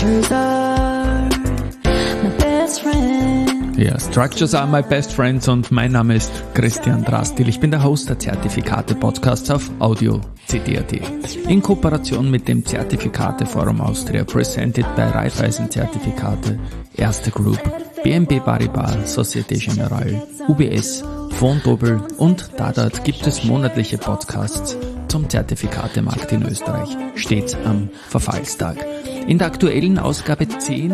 structures are my best friend. Ja, Structures are my best friends und mein Name ist Christian Drastil. Ich bin der Host der Zertifikate-Podcasts auf Audio CD.at. In Kooperation mit dem Zertifikate-Forum Austria, presented by Raiffeisen Zertifikate, Erste Group, BNP Paribas, Societe Generale, UBS, Vontobel und Dadat gibt es monatliche Podcasts zum Zertifikatemarkt in Österreich, stets am Verfallstag. In der aktuellen Ausgabe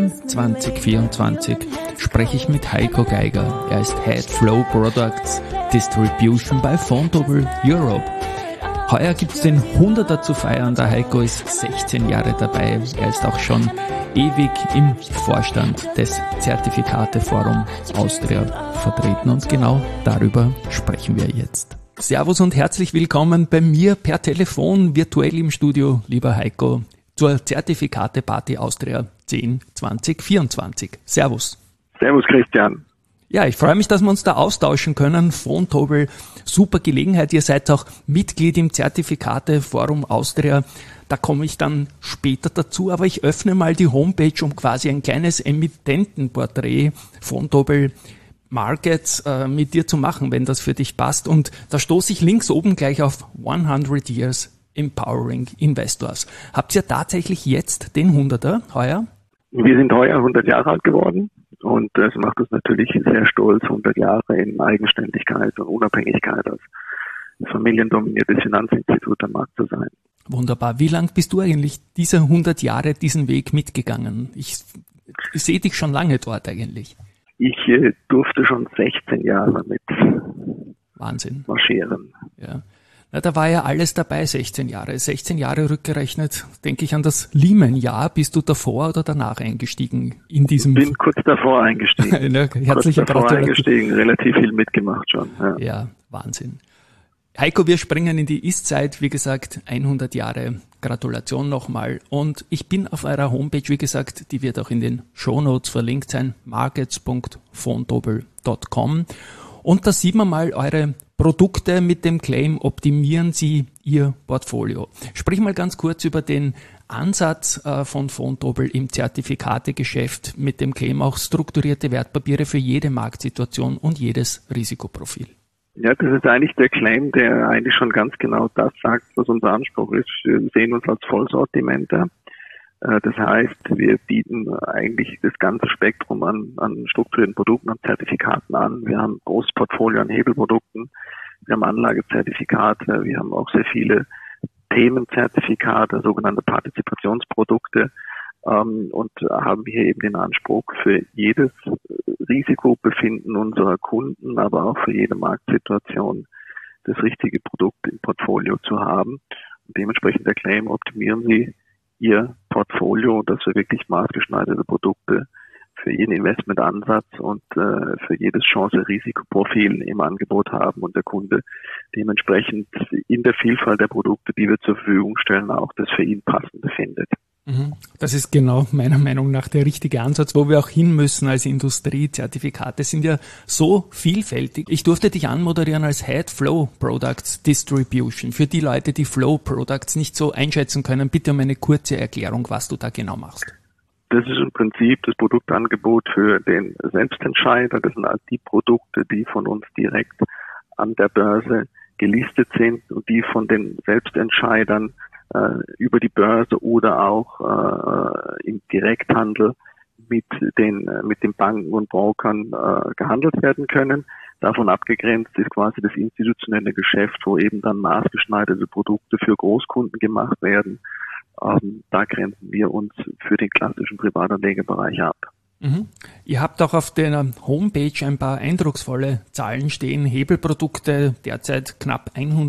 10/2024 spreche ich mit Heiko Geiger. Er ist Head Flow Products Distribution bei Vontobel Europe. Heuer gibt es den 100er zu feiern. Der Heiko ist 16 Jahre dabei. Er ist auch schon ewig im Vorstand des Zertifikate-Forum Austria vertreten und genau darüber sprechen wir jetzt. Servus und herzlich willkommen bei mir per Telefon virtuell im Studio, lieber Heiko, zur Zertifikate-Party Austria 10/2024. Servus. Servus Christian. Ja, ich freue mich, dass wir uns da austauschen können. Vontobel, super Gelegenheit. Ihr seid auch Mitglied im Zertifikate-Forum Austria. Da komme ich dann später dazu, aber ich öffne mal die Homepage, um quasi ein kleines Emittentenporträt Vontobel Markets mit dir zu machen, wenn das für dich passt. Und da stoße ich links oben gleich auf 100 Years Empowering Investors. Habt ihr tatsächlich jetzt den 100er heuer? Wir sind heuer 100 Jahre alt geworden und das macht uns natürlich sehr stolz, 100 Jahre in Eigenständigkeit und Unabhängigkeit als familiendominiertes Finanzinstitut am Markt zu sein. Wunderbar. Wie lang bist du eigentlich diese 100 Jahre diesen Weg mitgegangen? Ich sehe dich schon lange dort eigentlich. Ich durfte schon 16 Jahre mit Wahnsinn marschieren. Ja. Na, da war ja alles dabei, 16 Jahre. 16 Jahre rückgerechnet, denke ich an das Lehman-Jahr. Bist du davor oder danach eingestiegen in diesem? Bin kurz davor eingestiegen. Herzliche Gratulation. Relativ viel mitgemacht schon. Ja, Wahnsinn. Heiko, wir springen in die Ist-Zeit, wie gesagt, 100 Jahre. Gratulation nochmal. Und ich bin auf eurer Homepage, wie gesagt, die wird auch in den Shownotes verlinkt sein, markets.vontobel.com. Und da sieht man mal eure Produkte mit dem Claim, optimieren Sie Ihr Portfolio. Sprich mal ganz kurz über den Ansatz von Vontobel im Zertifikategeschäft mit dem Claim auch strukturierte Wertpapiere für jede Marktsituation und jedes Risikoprofil. Ja, das ist eigentlich der Claim, der eigentlich schon ganz genau das sagt, was unser Anspruch ist. Wir sehen uns als Vollsortimenter. Das heißt, wir bieten eigentlich das ganze Spektrum an strukturierten Produkten, an Zertifikaten an. Wir haben ein großes Portfolio an Hebelprodukten. Wir haben Anlagezertifikate. Wir haben auch sehr viele Themenzertifikate, sogenannte Partizipationsprodukte. Und haben hier eben den Anspruch, für jedes Risikobefinden unserer Kunden, aber auch für jede Marktsituation das richtige Produkt im Portfolio zu haben. Und dementsprechend der Claim, optimieren Sie Ihr Portfolio, dass wir wirklich maßgeschneiderte Produkte für jeden Investmentansatz und für jedes Chance-Risikoprofil im Angebot haben und der Kunde dementsprechend in der Vielfalt der Produkte, die wir zur Verfügung stellen, auch das für ihn Passende findet. Das ist genau meiner Meinung nach der richtige Ansatz, wo wir auch hin müssen als Industrie. Zertifikate sind ja so vielfältig. Ich durfte dich anmoderieren als Head Flow Products Distribution. Für die Leute, die Flow Products nicht so einschätzen können, bitte um eine kurze Erklärung, was du da genau machst. Das ist im Prinzip das Produktangebot für den Selbstentscheider. Das sind halt die Produkte, die von uns direkt an der Börse gelistet sind und die von den Selbstentscheidern über die Börse oder auch im Direkthandel mit den Banken und Brokern gehandelt werden können. Davon abgegrenzt ist quasi das institutionelle Geschäft, wo eben dann maßgeschneiderte Produkte für Großkunden gemacht werden. Da grenzen wir uns für den klassischen Privatanlegerbereich ab. Ihr habt auch auf der Homepage ein paar eindrucksvolle Zahlen stehen. Hebelprodukte, derzeit knapp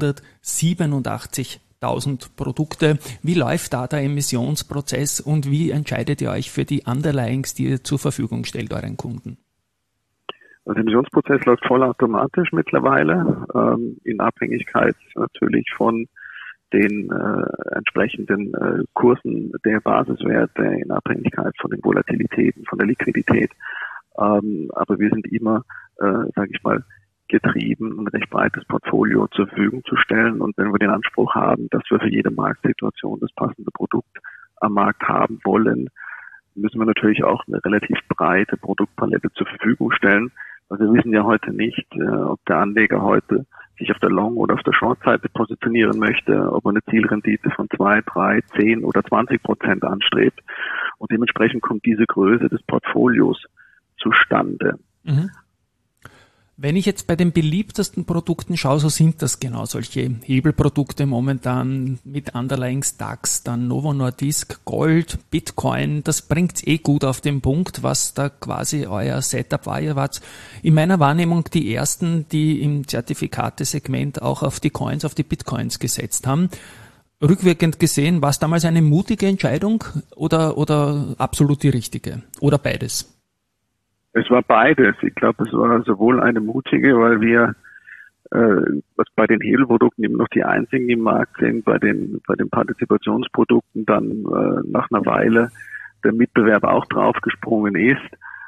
187.000 Produkte. Wie läuft da der Emissionsprozess und wie entscheidet ihr euch für die Underlyings, die ihr zur Verfügung stellt euren Kunden? Der Emissionsprozess läuft vollautomatisch mittlerweile, in Abhängigkeit natürlich von den entsprechenden Kursen der Basiswerte, in Abhängigkeit von den Volatilitäten, von der Liquidität. Aber wir sind immer, sage ich mal, getrieben, ein recht breites Portfolio zur Verfügung zu stellen. Und wenn wir den Anspruch haben, dass wir für jede Marktsituation das passende Produkt am Markt haben wollen, müssen wir natürlich auch eine relativ breite Produktpalette zur Verfügung stellen. Also wir wissen ja heute nicht, ob der Anleger heute sich auf der Long- oder auf der Short-Seite positionieren möchte, ob er eine Zielrendite von 2, 3, 10 oder 20% anstrebt. Und dementsprechend kommt diese Größe des Portfolios zustande. Mhm. Wenn ich jetzt bei den beliebtesten Produkten schaue, so sind das genau solche Hebelprodukte momentan mit Underlyings DAX, dann Novo Nordisk, Gold, Bitcoin. Das bringt gut auf den Punkt, was da quasi euer Setup war. Ihr wart in meiner Wahrnehmung die ersten, die im Zertifikatesegment auch auf die Coins, auf die Bitcoins gesetzt haben. Rückwirkend gesehen, war es damals eine mutige Entscheidung oder absolut die richtige? Oder beides? Es war beides. Ich glaube, es war sowohl eine mutige, weil wir was bei den Hebelprodukten eben noch die einzigen im Markt sind, bei den Partizipationsprodukten dann nach einer Weile der Mitbewerber auch draufgesprungen ist.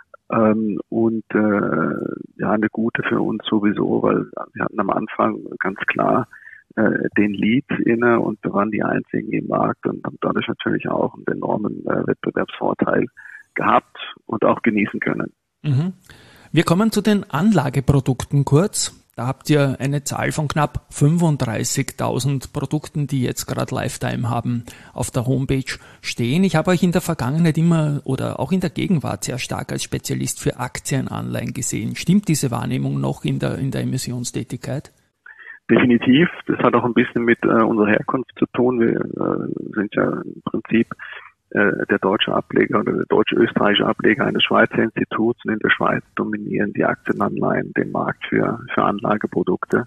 Und eine gute für uns sowieso, weil wir hatten am Anfang ganz klar den Lead inne und wir waren die einzigen im Markt und haben dadurch natürlich auch einen enormen Wettbewerbsvorteil gehabt und auch genießen können. Wir kommen zu den Anlageprodukten kurz. Da habt ihr eine Zahl von knapp 35.000 Produkten, die jetzt gerade Lifetime haben, auf der Homepage stehen. Ich habe euch in der Vergangenheit immer oder auch in der Gegenwart sehr stark als Spezialist für Aktienanleihen gesehen. Stimmt diese Wahrnehmung noch in der Emissionstätigkeit? Definitiv. Das hat auch ein bisschen mit unserer Herkunft zu tun. Wir sind ja im Prinzip der deutsche Ableger oder der deutsch-österreichische Ableger eines Schweizer Instituts, und in der Schweiz dominieren die Aktienanleihen den Markt für Anlageprodukte.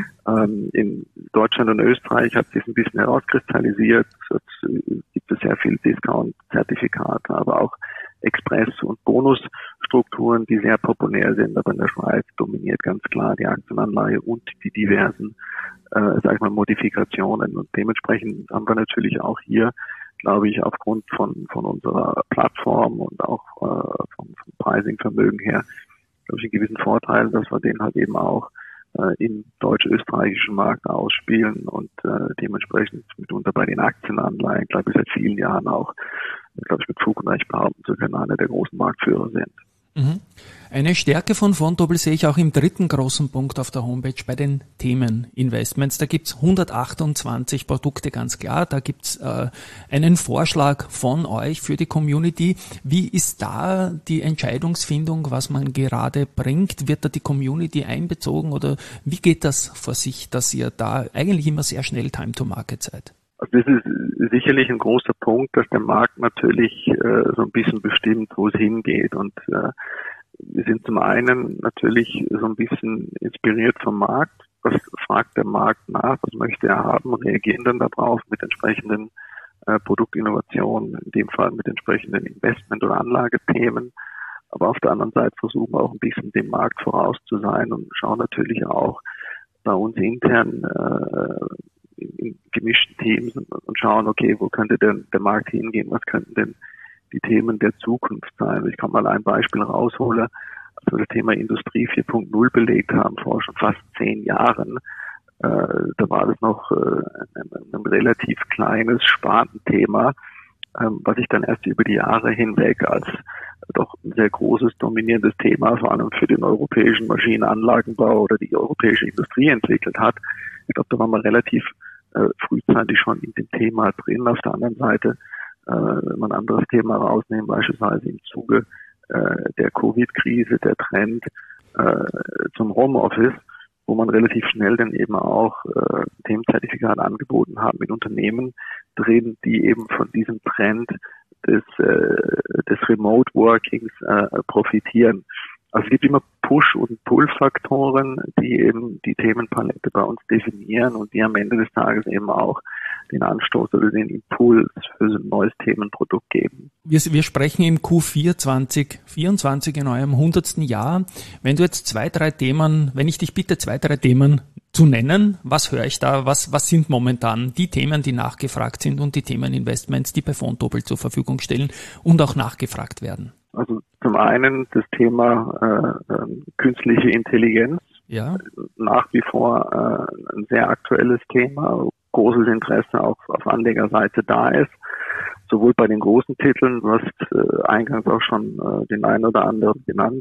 In Deutschland und Österreich hat sich ein bisschen herauskristallisiert. Es gibt es sehr viele Discount-Zertifikate, aber auch Express- und Bonusstrukturen, die sehr populär sind. Aber in der Schweiz dominiert ganz klar die Aktienanleihe und die diversen, Modifikationen. Und dementsprechend haben wir natürlich auch hier, glaube ich, aufgrund von unserer Plattform und auch vom Pricing-Vermögen her, glaube ich, einen gewissen Vorteil, dass wir den halt eben auch im deutsch-österreichischen Markt ausspielen und dementsprechend mitunter bei den Aktienanleihen, glaube ich, seit vielen Jahren auch, glaube ich, mit Fug und Recht behaupten zu können, einer der großen Marktführer sind. Eine Stärke von Vontobel sehe ich auch im dritten großen Punkt auf der Homepage bei den Themeninvestments. Da gibt's 128 Produkte, ganz klar. Da gibt's einen Vorschlag von euch für die Community. Wie ist da die Entscheidungsfindung, was man gerade bringt? Wird da die Community einbezogen oder wie geht das vor sich, dass ihr da eigentlich immer sehr schnell Time to Market seid? Also das ist sicherlich ein großer Punkt, dass der Markt natürlich so ein bisschen bestimmt, wo es hingeht. Und wir sind zum einen natürlich so ein bisschen inspiriert vom Markt. Was fragt der Markt nach? Was möchte er haben? Reagieren dann darauf mit entsprechenden Produktinnovationen, in dem Fall mit entsprechenden Investment- oder Anlagethemen. Aber auf der anderen Seite versuchen wir auch ein bisschen dem Markt voraus zu sein und schauen natürlich auch bei uns intern in gemischten Teams und schauen, okay, wo könnte denn der Markt hingehen, was könnten denn die Themen der Zukunft sein. Ich kann mal ein Beispiel rausholen, als wir das Thema Industrie 4.0 belegt haben, vor schon fast 10 Jahren, da war das noch ein relativ kleines Spartenthema, was sich dann erst über die Jahre hinweg als doch ein sehr großes, dominierendes Thema, vor allem für den europäischen Maschinenanlagenbau oder die europäische Industrie entwickelt hat. Ich glaube, da waren wir relativ frühzeitig schon in dem Thema drin. Auf der anderen Seite, wenn man ein anderes Thema rausnehmen, beispielsweise im Zuge der Covid-Krise, der Trend zum Homeoffice, wo man relativ schnell dann eben auch Themenzertifikate angeboten haben in Unternehmen drin, die eben von diesem Trend des Remote Workings profitieren. Also es gibt immer Push- und Pull-Faktoren, die eben die Themenpalette bei uns definieren und die am Ende des Tages eben auch den Anstoß oder den Impuls für so ein neues Themenprodukt geben. Wir sprechen im Q4 2024 in eurem 100. Jahr. Wenn du jetzt wenn ich dich bitte 2, 3 Themen zu nennen, was höre ich da? Was sind momentan die Themen, die nachgefragt sind und die Themeninvestments, die bei Vontobel zur Verfügung stellen und auch nachgefragt werden? Also zum einen das Thema künstliche Intelligenz. Ja. Nach wie vor ein sehr aktuelles Thema, großes Interesse auch auf Anlegerseite da ist. sowohl bei den großen Titeln, du hast eingangs auch schon den einen oder anderen genannt,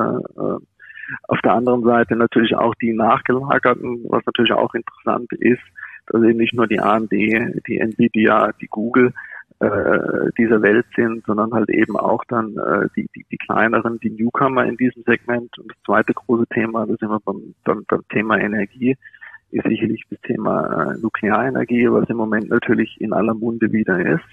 auf der anderen Seite natürlich auch die nachgelagerten, was natürlich auch interessant ist, dass eben nicht nur die AMD, die Nvidia, die Google dieser Welt sind, sondern halt eben auch dann die kleineren, die Newcomer in diesem Segment. Und das zweite große Thema, da sind wir beim Thema Energie, ist sicherlich das Thema Nuklearenergie, was im Moment natürlich in aller Munde wieder ist.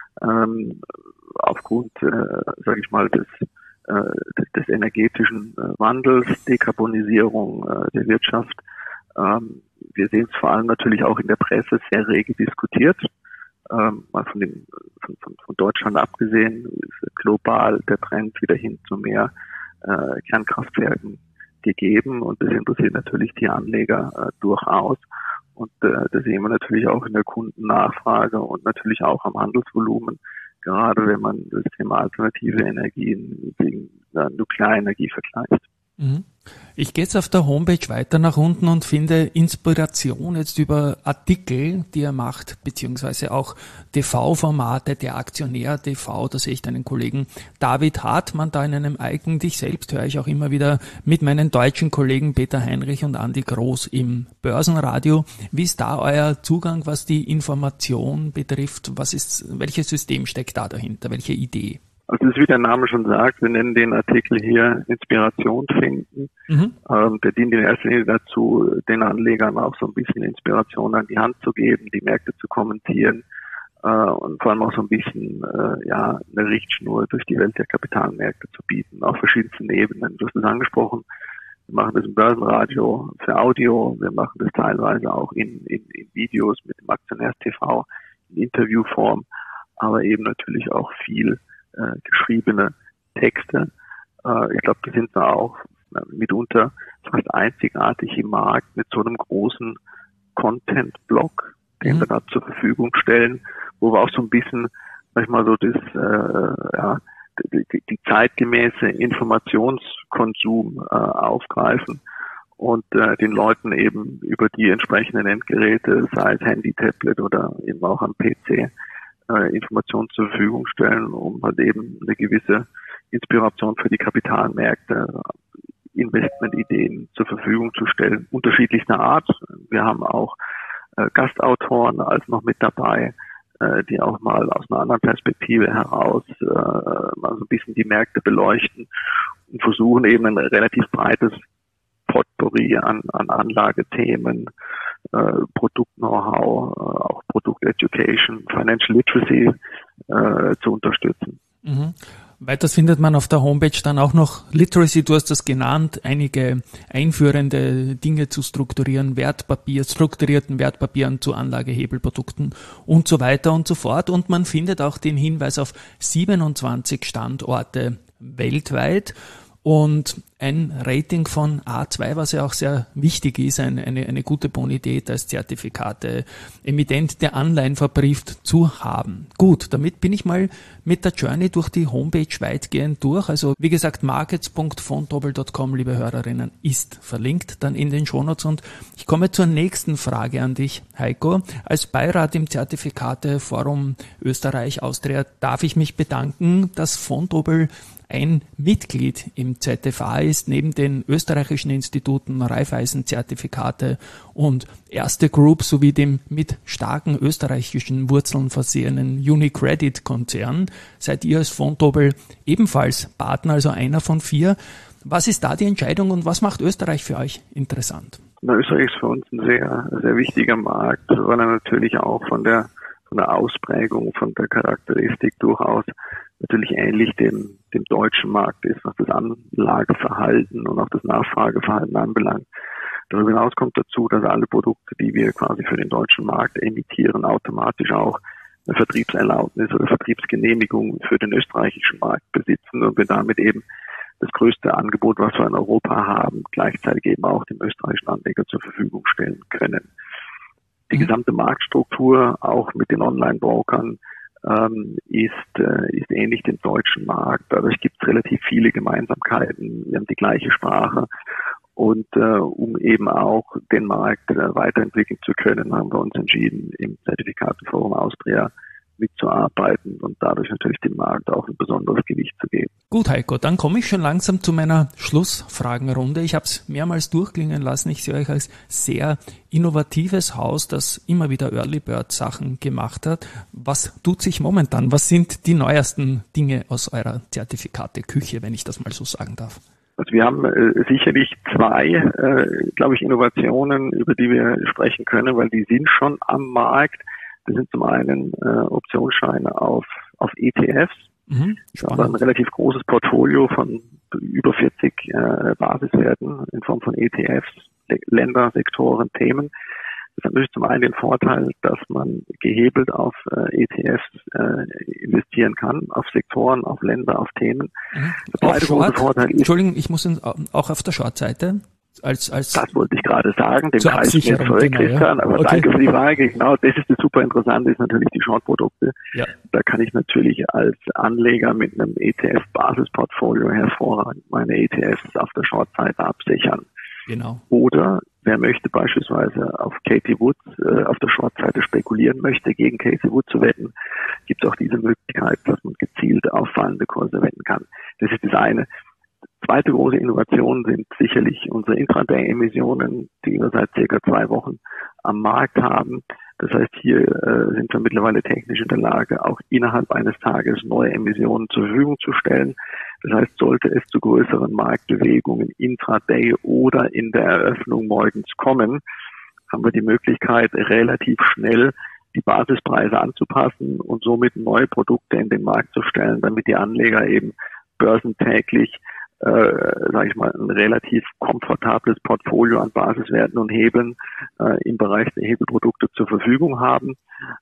Aufgrund, sage ich mal, des energetischen Wandels, Dekarbonisierung der Wirtschaft. Wir sehen es vor allem natürlich auch in der Presse sehr rege diskutiert. Mal von Deutschland abgesehen, ist global der Trend wieder hin zu mehr Kernkraftwerken gegeben, und das interessiert natürlich die Anleger durchaus. Und das sehen wir natürlich auch in der Kundennachfrage und natürlich auch am Handelsvolumen, gerade wenn man das Thema alternative Energien gegen Nuklearenergie vergleicht. Ich gehe jetzt auf der Homepage weiter nach unten und finde Inspiration jetzt über Artikel, die er macht, beziehungsweise auch TV-Formate, der Aktionär TV, da sehe ich deinen Kollegen David Hartmann da in einem Icon. Dich selbst höre ich auch immer wieder mit meinen deutschen Kollegen Peter Heinrich und Andi Groß im Börsenradio. Wie ist da euer Zugang, was die Information betrifft? Welches System steckt da dahinter? Welche Idee? Also das ist, wie der Name schon sagt, wir nennen den Artikel hier Inspiration finden. Der dient in erster Linie dazu, den Anlegern auch so ein bisschen Inspiration an die Hand zu geben, die Märkte zu kommentieren und vor allem auch so ein bisschen eine Richtschnur durch die Welt der Kapitalmärkte zu bieten, auf verschiedensten Ebenen. Du hast es angesprochen, wir machen das im Börsenradio für Audio, wir machen das teilweise auch in Videos mit dem Aktionärs-TV, in Interviewform, aber eben natürlich auch viel geschriebene Texte. Ich glaube, die sind da auch mitunter fast einzigartig im Markt mit so einem großen Content-Block, den wir da zur Verfügung stellen, wo wir auch so ein bisschen, sag ich mal, so die zeitgemäße Informationskonsum aufgreifen und den Leuten eben über die entsprechenden Endgeräte, sei es Handy, Tablet oder eben auch am PC, Informationen zur Verfügung stellen, um halt eben eine gewisse Inspiration für die Kapitalmärkte, Investmentideen zur Verfügung zu stellen, unterschiedlichster Art. Wir haben auch Gastautoren als noch mit dabei, die auch mal aus einer anderen Perspektive heraus mal so ein bisschen die Märkte beleuchten und versuchen eben ein relativ breites Potpourri an Anlagethemen, Produkt-Know-how, auch Produkt-Education, Financial Literacy zu unterstützen. Weiters findet man auf der Homepage dann auch noch Literacy, du hast das genannt, einige einführende Dinge zu strukturieren, strukturierten Wertpapieren zu Anlagehebelprodukten und so weiter und so fort. Und man findet auch den Hinweis auf 27 Standorte weltweit und ein Rating von A2, was ja auch sehr wichtig ist, eine gute Bonität als Zertifikate, emittent der Anleihen verbrieft zu haben. Gut, damit bin ich mal mit der Journey durch die Homepage weitgehend durch. Also wie gesagt, markets.fontobel.com, liebe Hörerinnen, ist verlinkt dann in den Shownotes. Und ich komme zur nächsten Frage an dich, Heiko. Als Beirat im Zertifikateforum Österreich Austria darf ich mich bedanken, dass Fontobel ein Mitglied im ZFA ist, neben den österreichischen Instituten Raiffeisen-Zertifikate und Erste Group sowie dem mit starken österreichischen Wurzeln versehenen UniCredit-Konzern. Seid ihr als Fontobel ebenfalls Partner, also einer von 4. Was ist da die Entscheidung und was macht Österreich für euch interessant? Österreich ist für uns ein sehr, sehr wichtiger Markt, weil er natürlich auch von der Ausprägung, von der Charakteristik durchaus natürlich ähnlich dem deutschen Markt ist, was das Anlageverhalten und auch das Nachfrageverhalten anbelangt. Darüber hinaus kommt dazu, dass alle Produkte, die wir quasi für den deutschen Markt emittieren, automatisch auch eine Vertriebserlaubnis oder Vertriebsgenehmigung für den österreichischen Markt besitzen und wir damit eben das größte Angebot, was wir in Europa haben, gleichzeitig eben auch dem österreichischen Anleger zur Verfügung stellen können. Die gesamte Marktstruktur, auch mit den Online-Brokern, ist ähnlich dem deutschen Markt. Dadurch gibt es relativ viele Gemeinsamkeiten. Wir haben die gleiche Sprache. Und um eben auch den Markt weiterentwickeln zu können, haben wir uns entschieden, im Zertifikateforum Austria mitzuarbeiten und dadurch natürlich dem Markt auch ein besonderes Gewicht zu geben. Gut, Heiko, dann komme ich schon langsam zu meiner Schlussfragenrunde. Ich habe es mehrmals durchklingen lassen. Ich sehe euch als sehr innovatives Haus, das immer wieder Early Bird Sachen gemacht hat. Was tut sich momentan? Was sind die neuesten Dinge aus eurer Zertifikate-Küche, wenn ich das mal so sagen darf? Also wir haben sicherlich zwei, glaube ich, Innovationen, über die wir sprechen können, weil die sind schon am Markt. Das sind zum einen Optionsscheine auf ETFs. Aber ein relativ großes Portfolio von über 40 Basiswerten in Form von ETFs, Länder, Sektoren, Themen. Das hat natürlich zum einen den Vorteil, dass man gehebelt auf ETFs investieren kann, auf Sektoren, auf Länder, auf Themen. Der zweite große Vorteil ist, Entschuldigung, ich muss auch auf der Short-Seite. Als das wollte ich gerade sagen, dem Preis mir zurück, genau, Christian, aber okay. Danke für die Frage. Genau, das ist das super Interessante, ist natürlich die Short-Produkte. Ja. Da kann ich natürlich als Anleger mit einem ETF-Basisportfolio hervorragend meine ETFs auf der Short-Seite absichern. Genau. Oder wer möchte beispielsweise auf Katie Wood auf der Short-Seite spekulieren möchte, gegen Katie Wood zu wetten, gibt es auch diese Möglichkeit, dass man gezielt auf fallende Kurse wetten kann. Das ist das eine. Zweite große Innovation sind sicherlich unsere Intraday-Emissionen, die wir seit circa 2 Wochen am Markt haben. Das heißt, hier sind wir mittlerweile technisch in der Lage, auch innerhalb eines Tages neue Emissionen zur Verfügung zu stellen. Das heißt, sollte es zu größeren Marktbewegungen intraday oder in der Eröffnung morgens kommen, haben wir die Möglichkeit, relativ schnell die Basispreise anzupassen und somit neue Produkte in den Markt zu stellen, damit die Anleger eben börsentäglich sage ich mal, ein relativ komfortables Portfolio an Basiswerten und Hebeln im Bereich der Hebelprodukte zur Verfügung haben.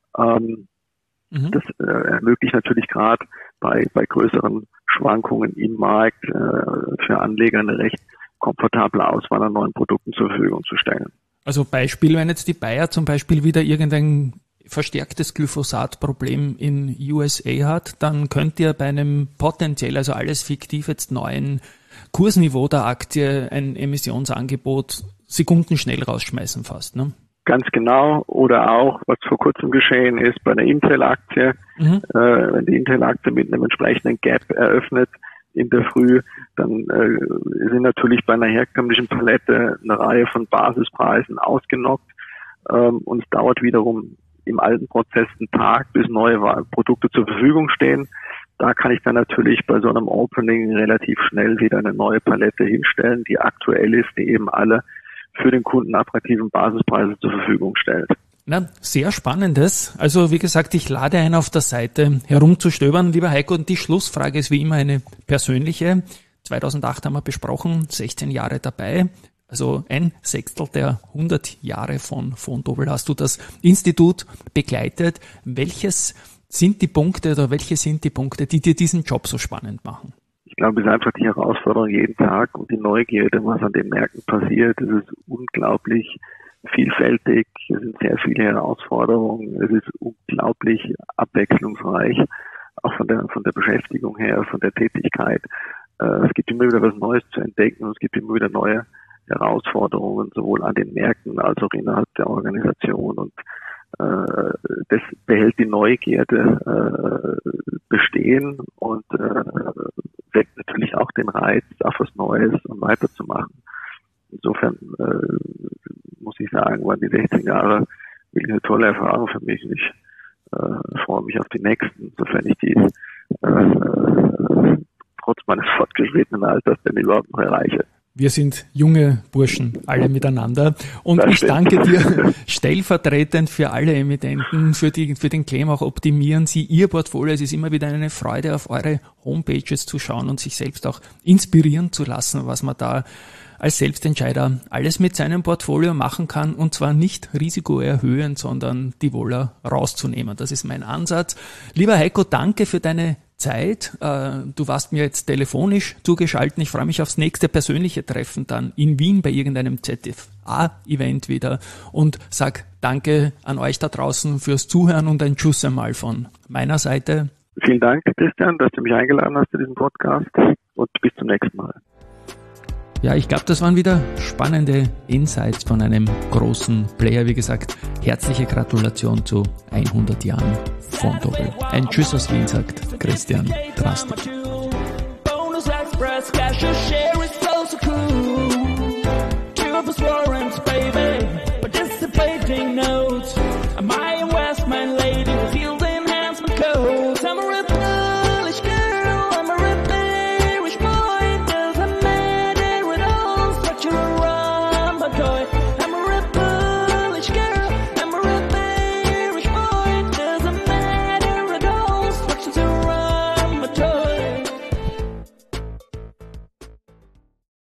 Das ermöglicht natürlich gerade bei größeren Schwankungen im Markt für Anleger eine recht komfortable Auswahl an neuen Produkten zur Verfügung zu stellen. Also Beispiel, wenn jetzt die Bayer zum Beispiel wieder irgendein verstärktes Glyphosat-Problem in USA hat, dann könnt ihr bei einem potenziell, also alles fiktiv jetzt neuen Kursniveau der Aktie ein Emissionsangebot sekundenschnell rausschmeißen fast, ne? Ganz genau. Oder auch, was vor kurzem geschehen ist bei der Intel-Aktie, wenn die Intel-Aktie mit einem entsprechenden Gap eröffnet in der Früh, dann sind natürlich bei einer herkömmlichen Palette eine Reihe von Basispreisen ausgenockt und es dauert wiederum im alten Prozess einen Tag, bis neue Produkte zur Verfügung stehen. Da kann ich dann natürlich bei so einem Opening relativ schnell wieder eine neue Palette hinstellen, die aktuell ist, die eben alle für den Kunden attraktiven Basispreise zur Verfügung stellt. Na, sehr Spannendes. Also wie gesagt, ich lade ein, auf der Seite herumzustöbern. Lieber Heiko, und die Schlussfrage ist wie immer eine persönliche. 2008 haben wir besprochen, 16 Jahre dabei. Also 1/6 der 100 Jahre von Vontobel hast du das Institut begleitet. Welche sind die Punkte, die dir diesen Job so spannend machen? Ich glaube, es ist einfach die Herausforderung jeden Tag und die Neugierde, was an den Märkten passiert. Es ist unglaublich vielfältig, es sind sehr viele Herausforderungen, es ist unglaublich abwechslungsreich, auch von der Beschäftigung her, von der Tätigkeit. Es gibt immer wieder was Neues zu entdecken und es gibt immer wieder neue Herausforderungen, sowohl an den Märkten als auch innerhalb der Organisation. Und das behält die Neugierde bestehen und weckt natürlich auch den Reiz, auf was Neues und weiterzumachen. Insofern muss ich sagen, waren die 16 Jahre wirklich eine tolle Erfahrung für mich. Und ich freue mich auf die nächsten, sofern ich die trotz meines fortgeschrittenen Alters denn überhaupt noch erreiche. Wir sind junge Burschen, alle miteinander. Und ich danke dir stellvertretend für alle Emittenten, für den Claim auch optimieren Sie Ihr Portfolio. Es ist immer wieder eine Freude, auf eure Homepages zu schauen und sich selbst auch inspirieren zu lassen, was man da als Selbstentscheider alles mit seinem Portfolio machen kann, und zwar nicht Risiko erhöhen, sondern die Wohler rauszunehmen. Das ist mein Ansatz. Lieber Heiko, danke für deine Zeit. Du warst mir jetzt telefonisch zugeschaltet. Ich freue mich aufs nächste persönliche Treffen dann in Wien bei irgendeinem ZFA-Event wieder und sag danke an euch da draußen fürs Zuhören und ein Tschüss einmal von meiner Seite. Vielen Dank, Christian, dass du mich eingeladen hast zu diesem Podcast und bis zum nächsten Mal. ja, ich glaube, das waren wieder spannende Insights von einem großen Player. Wie gesagt, herzliche Gratulation zu 100 Jahren Fontobel. Ein Tschüss aus Wien, sagt Christian Drastil.